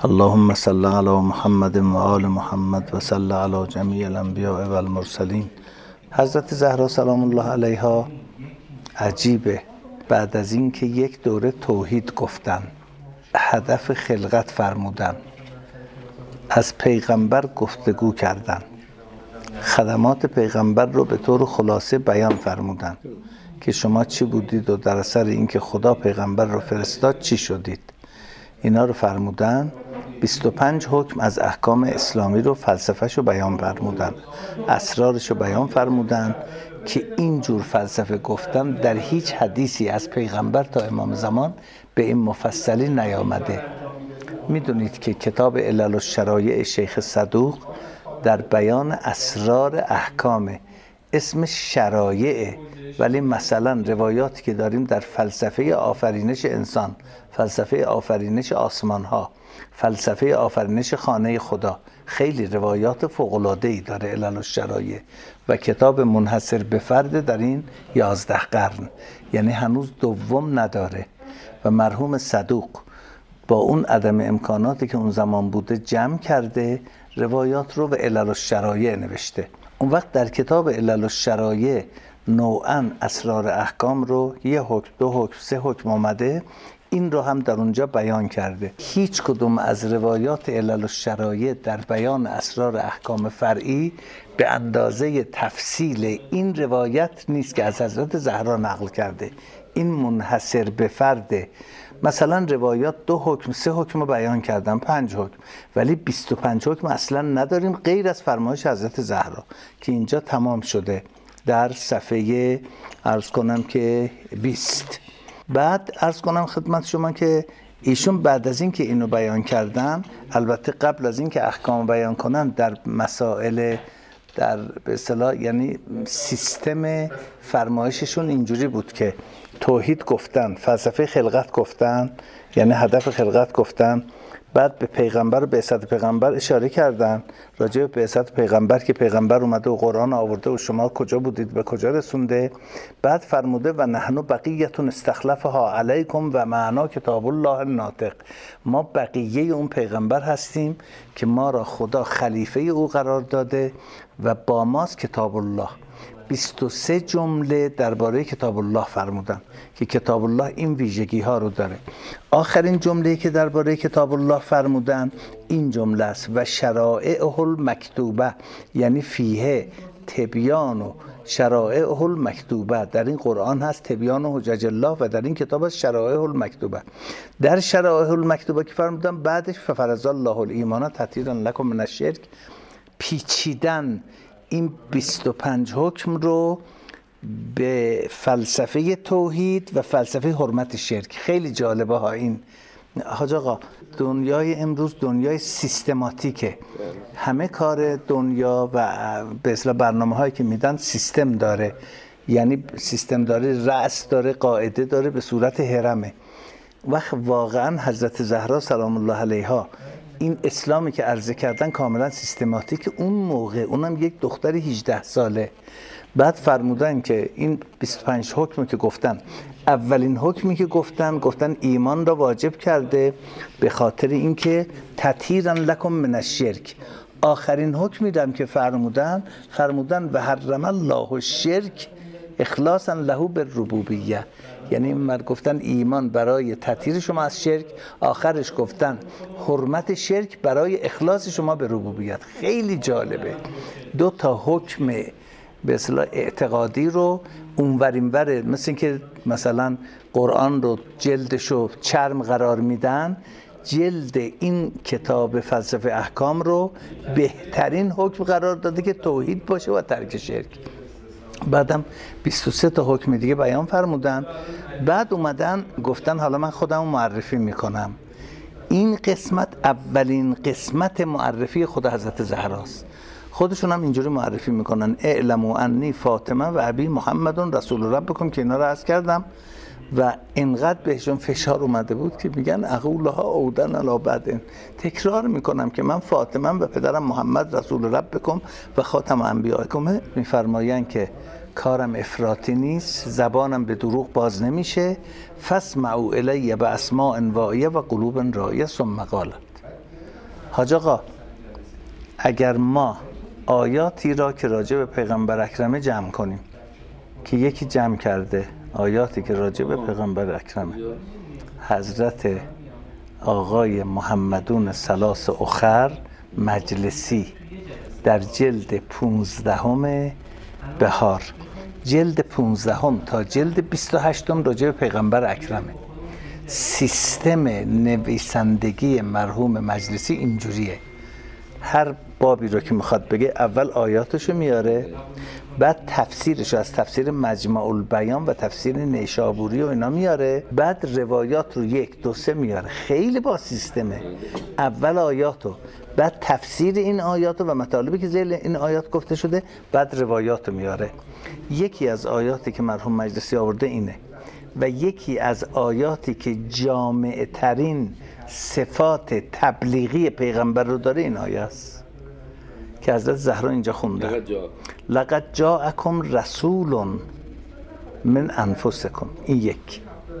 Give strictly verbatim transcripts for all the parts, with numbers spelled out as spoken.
اللهم صل علی محمد و آل محمد و صل علی جمیع الانبیاء و المرسلین. حضرت زهرا سلام الله علیها عجیبه، بعد از این که یک دوره توحید گفتن، هدف خلقت فرمودن، از پیغمبر گفتگو کردن، خدمات پیغمبر رو به طور خلاصه بیان فرمودن که شما چی بودید و در اثر اینکه خدا پیغمبر رو فرستاد چی شدید. اینا رو فرمودن. بیست و پنج حکم از احکام اسلامی رو، فلسفه‌ش رو بیان فرمودن، اسرارش رو بیان فرمودن که اینجور فلسفه گفتن در هیچ حدیثی از پیغمبر تا امام زمان به این مفصلی نیامده. میدونید که کتاب علل الشرایع شیخ صدوق در بیان اسرار احکام، اسم شرایعه، ولی مثلا روایاتی که داریم در فلسفه آفرینش انسان، فلسفه آفرینش آسمان ها، فلسفه آفرینش خانه خدا، خیلی روایات فوق‌العاده‌ای داره علل الشرایع و کتاب منحصر به فرد در این یازده قرن، یعنی هنوز دوم نداره و مرحوم صدوق با اون عدم امکاناتی که اون زمان بوده جمع کرده روایات رو به علل الشرایع نوشته. اون وقت در کتاب علل الشرایع نوعاً اسرار احکام رو یه حکم، دو حکم، سه حکم آمده، این رو هم در اونجا بیان کرده. هیچ کدوم از روایات علل الشرایع در بیان اسرار احکام فرعی به اندازه تفصیل این روایت نیست که از حضرت زهرا نقل کرده. این منحصر به فرده. مثلا روایات دو حکم، سه حکم رو بیان کردن، پنج حکم، ولی بیست و پنج حکم اصلا نداریم غیر از فرمایش حضرت زهرا که اینجا تمام شده در صفحه عرض کنم که بیست. بعد عرض کنم خدمت شما که ایشون بعد از این که اینو بیان کردن، البته قبل از این که احکام بیان کنن، در مسائل در به اصطلاح یعنی سیستم فرمایششون اینجوری بود که توحید گفتن، فلسفه خلقت گفتن، یعنی هدف خلقت گفتن، بعد به پیغمبر و بعثت پیغمبر اشاره کردن، راجع به بعثت پیغمبر که پیغمبر اومده و قرآن آورده و شما کجا بودید به کجا رسونده. بعد فرموده و نحن بقیتون استخلفها علیکم و معنا کتاب الله الناطق، ما بقیه اون پیغمبر هستیم که ما را خدا خلیفه او قرار داده و با ماست کتاب الله. بیست و سه جمله درباره کتاب الله فرمودن که کتاب الله این ویژگی ها رو داره. آخرین جمله‌ای که درباره کتاب الله فرمودن این جمله است و شرائعه المکتوبه، یعنی فیه تبیان و شرائعه المکتوبه، در این قرآن هست تبیان و حجج الله و در این کتاب هست شرائع المکتوبه. در شرائع المکتوبه که فرمودن بعدش ففرض الله الایمان تطهیرا لکم من الشرک، پیچیدن این بیست و پنج حکم رو به فلسفه توحید و فلسفه حرمت شرک. خیلی جالبه ها این. حاج آقا دنیای امروز دنیای سیستماتیکه، همه کار دنیا و به اصطلاح برنامه هایی که میدن سیستم داره، یعنی سیستم داره، رأس داره، قاعده داره، به صورت هرمه. وقت واقعا حضرت زهرا سلام الله علیها این اسلامی که عرضه کردن کاملا سیستماتیک اون موقع، اونم یک دختر هجده ساله. بعد فرمودن که این بیست و پنج حکمی که گفتن، اولین حکمی که گفتن گفتن ایمان را واجب کرده به خاطر اینکه تطهیرا لکم من الشرک. آخرین حکمی هم که فرمودن فرمودن و حرم الله الشرک اخلاصا له بالربوبیه، یعنی مرد گفتن ایمان برای تطهیر شما از شرک، آخرش گفتن حرمت شرک برای اخلاص شما به ربوبیت. خیلی جالبه. دو تا حکم به اصطلاح اعتقادی رو اونور اینور، مثل اینکه مثلا قرآن رو جلدشو چرم قرار میدن، جلد این کتاب فلسفه احکام رو بهترین حکم قرار داده که توحید باشه و ترک شرک. بعدم بیست و سه تا حکم دیگه بیان فرمودن. بعد اومدن گفتن حالا من خودم معرفی میکنم. این قسمت اولین قسمت معرفی خود حضرت زهراست. خودشون هم اینجوری معرفی میکنن اعلموا انی فاطمه و ابی محمد رسول ربکم که اینا رو عرض کردم و اینقدر بهشون فشار اومده بود که میگن اقولها اودن علی بعد، تکرار میکنم که من فاطمه و پدرم محمد رسول ربکم و خاتم انبیائکم. میفرمایند که کارم افراطی نیست، زبانم به دروغ باز نمیشه، فاسمعوا الی باسماء واعیه و قلوب رایه ثم قالت. حاج آقا اگر ما آیاتی را که راجع به پیغمبر اکرمه جمع کنیم که یکی جمع کرده آیاتی که راجع به پیغمبر اکرمه، حضرت آقای محمدون ثلاث اخر مجلسی در جلد پونزدهم بهار، جلد پونزدهم تا جلد بیست و هشتم راجع به پیغمبر اکرمه. سیستم نویسندگی مرحوم مجلسی اینجوریه، هر بابی رو که میخواد بگه اول آیاتشو میاره، بعد تفسیرشو از تفسیر مجمع البیان و تفسیر نیشابوری و اینا میاره، بعد روایات رو یک دو سه میاره. خیلی با سیستمه. اول آیاتو، بعد تفسیر این آیاتو و مطالبی که زیر این آیات گفته شده، بعد روایاتو میاره. یکی از آیاتی که مرحوم مجلسی آورده اینه و یکی از آیاتی که جامع ترین صفات تبلیغی پیغمبر رو داره این آیه است که حضرت زهرا اینجا خونده، لقد جاءکم رسول من انفسکم. این یک،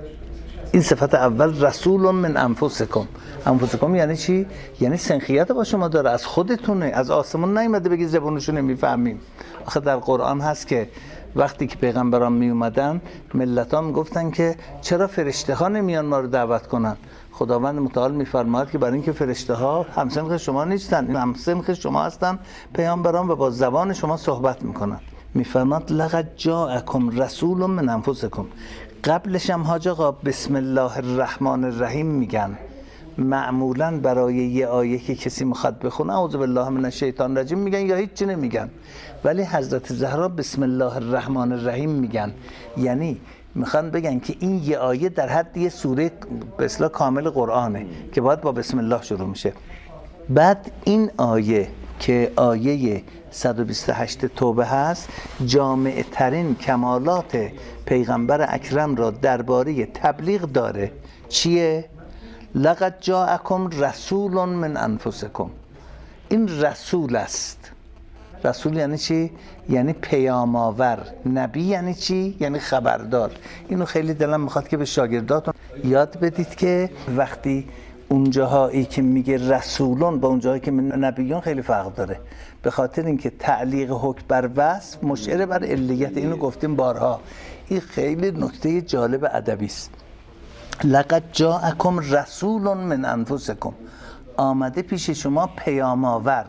این صفت اول، رسول من انفسکم. انفسکم یعنی چی؟ یعنی سنخیت با شما داره، از خودتونه، از آسمون نیومده بگی زبونشو نمیفهمیم. آخه در قرآن هست که وقتی که پیغمبران می اومدن ملت ها می گفتن که چرا فرشته ها نمیان ما رو دعوت کنن؟ خداوند متعال میفرماید که برای اینکه فرشته ها همسنخ شما نیستن، همسنخ شما هستن پیامبران و با زبان شما صحبت میکنن. میفرماید لقد جاءکم رسول من انفسکم. قبلش هم حاج آقا بسم الله الرحمن الرحیم میگن. معمولا برای یه آیه که کسی میخواد بخونه اعوذ بالله من الشیطان الرجیم میگن یا هیچ چی نمیگن، ولی حضرت زهرا بسم الله الرحمن الرحیم میگن، یعنی میخوان بگن که این یه آیه در حد یه سوره به اصطلاح کامل قرآنه که باید با بسم الله شروع میشه. بعد این آیه که آیه صد و بیست و هشت توبه هست، جامع ترین کمالات پیغمبر اکرم را درباره تبلیغ داره. چیه؟ لقد جاءکم رسول من انفسکم. این رسول است. رسول یعنی چی؟ یعنی پیام آور. نبی یعنی چی؟ یعنی خبردار. اینو خیلی دلم میخواد که به شاگرداتون یاد بدید که وقتی اونجاهایی که میگه رسولون با اونجاهایی که نبیون خیلی فرق داره، به خاطر اینکه تعلیق حکم بر وصف مشعر بر علیت. اینو گفتیم بارها، این خیلی نکته جالب ادبی است. لقد جاءکم رسول من انفسکم، آمده پیش شما پیام آور.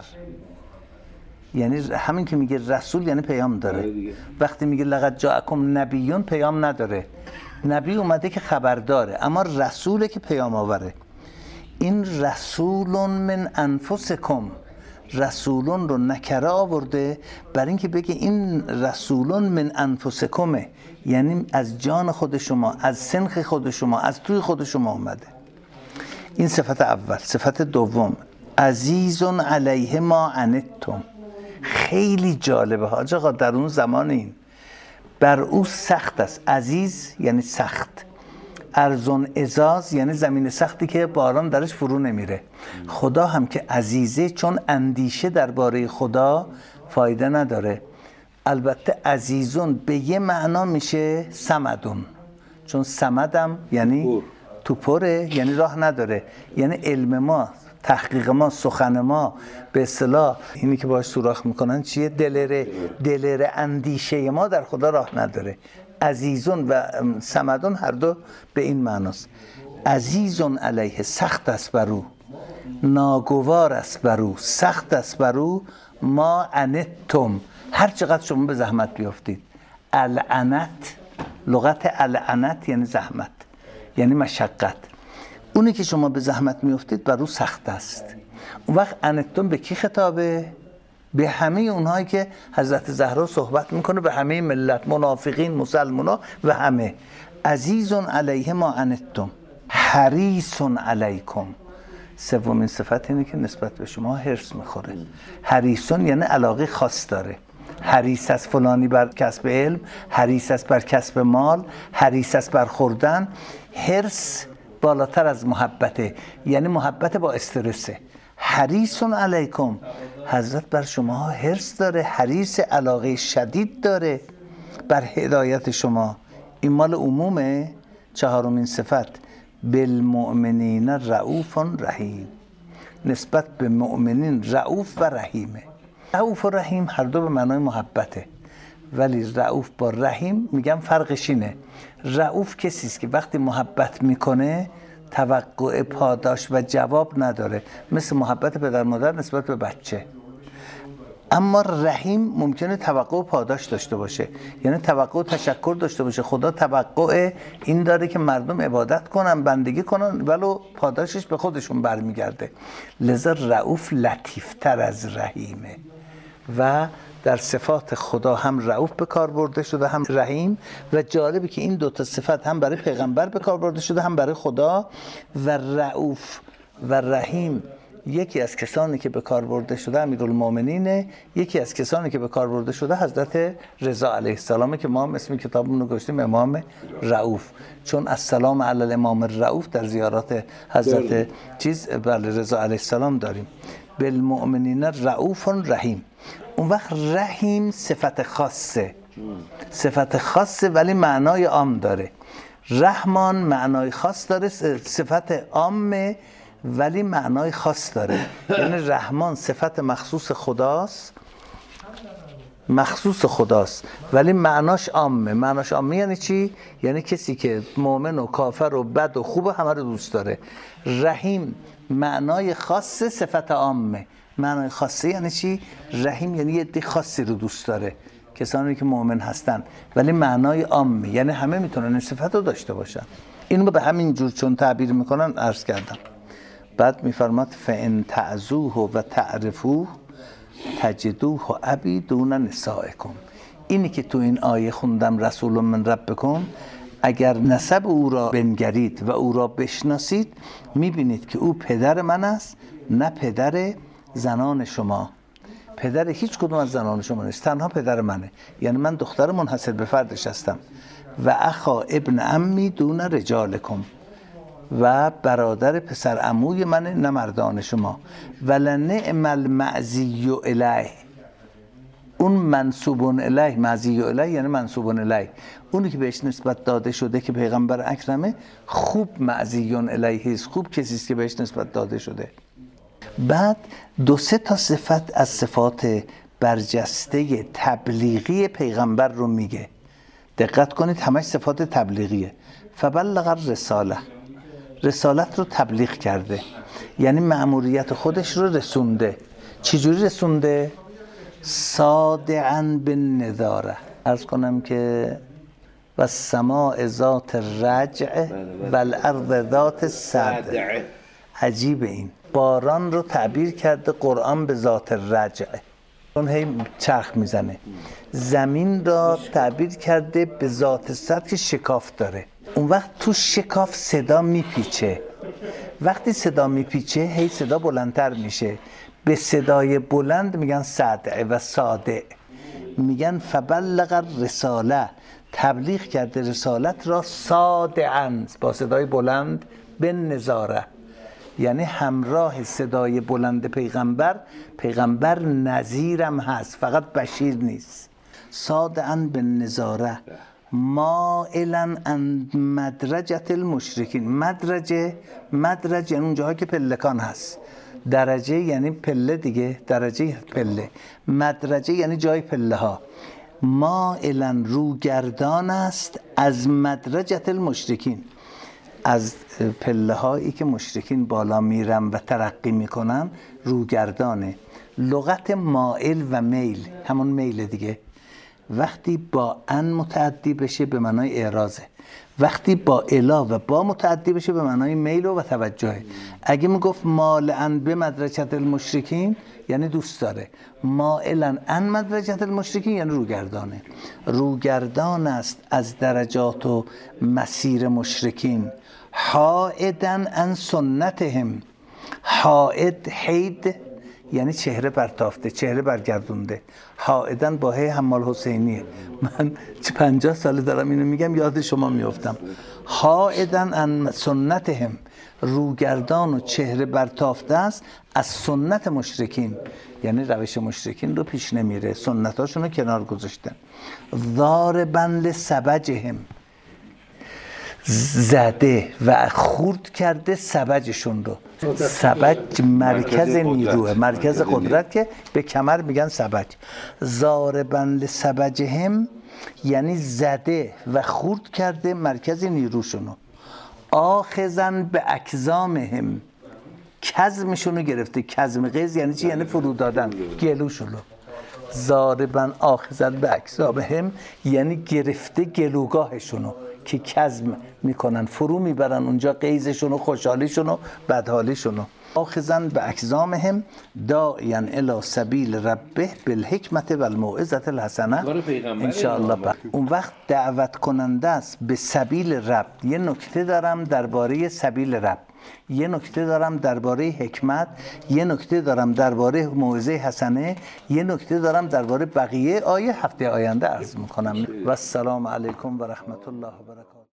یعنی همین که میگه رسول یعنی پیام داره. وقتی میگه لقد جاءکم نبیون پیام نداره، نبی اومده که خبرداره، اما رسوله که پیام آوره. این رسول من انفسکم، رسولون رو نکره آورده برای اینکه بگه این رسولون من انفسکمه، یعنی از جان خود شما، از سنخ خود شما، از توی خود شما اومده. این صفت اول. صفت دوم، عزیز علیه ما عنتم. خیلی جالبه حاج آقا، در اون زمان این بر او سخت است. عزیز یعنی سخت، ارزون ازاز یعنی زمین سختی که باران درش فرو نمیره. خدا هم که عزیزه، چون اندیشه درباره خدا فایده نداره. البته عزیزون به یه معنا میشه صمدون، چون صمدم یعنی تو پره، یعنی راه نداره، یعنی علم ما، تحقیق ما، سخن ما به اصطلاح اینی که باش سوراخ میکنن چیه؟ دلره. دلره اندیشه ما در خدا راه نداره. عزیزون و صمدون هر دو به این معناست. عزیزون علیه، سخت است بر او، ناگوار است بر او، سخت است بر او، ما عنتم، هر چقدر شما به زحمت بیافتید. العنت، لغت العنت یعنی زحمت، یعنی مشقت. اونی که شما به زحمت میافتید بر او سخت است. اون وقت عنتم به کی خطابه؟ به همه اونهایی که حضرت زهرا صحبت میکنه، به همه ملت، منافقین، مسلمونا و همه. عزیزون علیه ما عنتم حریصون علیکم. سومین صفت اینه که نسبت به شما حرص میخوره. حریصون یعنی علاقه خاص داره. حریص است فلانی بر کسب علم، حریص است بر کسب مال، حریص است بر خوردن. حرص بالاتر از محبته، یعنی محبت با استرسه. حریصون علیکم، حضرت بر شما حرص داره، حریص، علاقه شدید داره بر هدایت شما. این مال عمومه. چهارمین صفت، بالمؤمنین رؤوف رحیم. نسبت به مؤمنین رؤوف و رحیمه. رؤوف و رحیم هر دو به معنای محبته، ولی رؤوف با رحیم میگم فرقش اینه. رؤوف کسی است که وقتی محبت میکنه توقع پاداش و جواب نداره، مثل محبت پدر مادر نسبت به بچه. اما رحیم ممکنه توقع و پاداش داشته باشه، یعنی توقع و تشکر داشته باشه. خدا توقع این داره که مردم عبادت کنن، بندگی کنن، ولو پاداشش به خودشون برمیگرده. لذا رؤوف لطیفتر از رحیمه و در صفات خدا هم رؤوف به کار برده شده هم رحیم. و جالبه که این دو تا صفت هم برای پیغمبر به کار برده شده هم برای خدا. و رؤوف و رحیم یکی از کسانی که به کار برده شده امیرالمومنینه، یکی از کسانی که به کار برده شده حضرت رضا علیه السلامه که ما هم اسم کتابمون رو گذاشتیم امام رؤوف، چون السلام علی الامام الرؤوف در زیارات حضرت چیز بله رضا علیه السلام داریم. بالمؤمنین رؤوف رحیم. اون وقت رحیم صفت خاصه، صفت خاصه ولی معنای عام داره. رحمان معنای خاص داره، صفت عامه ولی معنای خاص داره. یعنی رحمان صفت مخصوص خداست، مخصوص خداست ولی معناش عامه. معناش عامه یعنی چی؟ یعنی کسی که مؤمن و کافر و بد و خوب همه رو دوست داره. رحیم معنای خاص، صفت عامه. معنای خاصه یعنی چی؟ رحیم یعنی یه عده خاصی رو دوست داره، کسانی که مؤمن هستن، ولی معنای عامه یعنی همه میتونن این صفت رو داشته باشن. اینو به همین جور چون تعبیر میکنن عرض کردم. بعد میفرماد فان تعزوه و تعرفوه تجدوه ابی دون نسائکم. اینی که تو این آیه خوندم رسول من ربکم، اگر نسب او را بنگرید و او را بشناسید میبینید که او پدر من است نه پدر زنان شما. پدر هیچ کدوم از زنان شما نیست، تنها پدر منه. یعنی من دختر منحصر به فردش هستم. و اخا ابن عمی دون رجالکم، و برادر پسر عموی من نه مردان شما. ولنعم المعزی الیه، اون منصوب الیه، معزی الیه یعنی منصوب الیه، اونی که بهش نسبت داده شده که پیغمبر اکرمه خوب معزی الیه است، خوب کسی است که بهش نسبت داده شده. بعد دو سه تا صفت از صفات برجسته تبلیغی پیغمبر رو میگه. دقت کنید همش صفات تبلیغیه. فبلغ الرساله، رسالت رو تبلیغ کرده، یعنی مأموریت خودش رو رسونده. چجوری رسونده؟ صادعاً بالنذاره. عرض کنم که و السماء ذات الرجع و الارض ذات الصدع. عجیب، این باران رو تعبیر کرده قرآن به ذات الرجع، اون هی چرخ میزنه. زمین را تعبیر کرده به ذات الصدع که شکاف داره. اون وقت تو شکاف صدا میپیچه، وقتی صدا میپیچه هی صدا بلندتر میشه. به صدای بلند میگن صدع و صادع. میگن فبلغ الرساله، تبلیغ کرده رسالت را صادعاً با صدای بلند به نظاره، یعنی همراه صدای بلند پیغمبر، پیغمبر نذیرم هست فقط بشیر نیست. صادعاً به نظاره مائلاً عن مدرجة المشرکین. مدرجه، مدرج یعنی اون جاها که پلکان هست. درجه یعنی پله دیگه، درجه پله. مدرجه یعنی جای پله ها. مائلاً روگردان است از مدرجة المشرکین، از پله هایی که مشرکین بالا میرن و ترقی میکنن روگردانه. لغت مائل و میل همون میل دیگه. وقتی با ان متعدی بشه به معنای اعراضه، وقتی با الا و با متعدی بشه به معنای میل و توجهه. اگه میگفت مالعن به مدرجة المشرکین یعنی دوست داره، مائلن ان مدرجة المشرکین یعنی روگردانه. روگردان است از درجات و مسیر مشرکین. حائدن عن سنتهم. حائد، حید یعنی چهره برتافته، چهره برگردونده. حائدن با هی حمال حسینیه. من پنجاه سال دارم اینو میگم یاد شما میافتم. حائدن عن سنتهم، روگردان و چهره برتافته است از سنت مشرکین، یعنی روش مشرکین رو پیش نمیره، سنتاشون رو کنار گذاشتن. ضاربن لسبجهم، زده و خورد کرده سبجشون رو. سبج مرکز نیروه، مرکز قدرت که به کمر میگن سبج. ضاربن لسبجهم یعنی زده و خورد کرده مرکز نیروشونو. آخذن به اکزامهم کزمشونو گرفته. کزم قز یعنی چی؟ یعنی فرو دادن گلوشونو. ضاربن آخذن به اکزامهم یعنی گرفته گلوگاهشونو که کزم میکنن، فرو میبرن اونجا قیزشونو، خوشحالیشونو، بدحالیشونو. آخذن به اکزامهم داعیا الی سبیل ربه بالحکمت و الموعظة الحسنه ان شاء الله. اون وقت دعوت کننده است به سبیل رب. یه نکته دارم درباره سبیل رب، یه نکته دارم درباره حکمت، یه نکته دارم درباره موعظه حسنه، یه نکته دارم درباره بقیه آیه هفته آینده عرض میکنم. و السلام علیکم و رحمت الله و برکاته.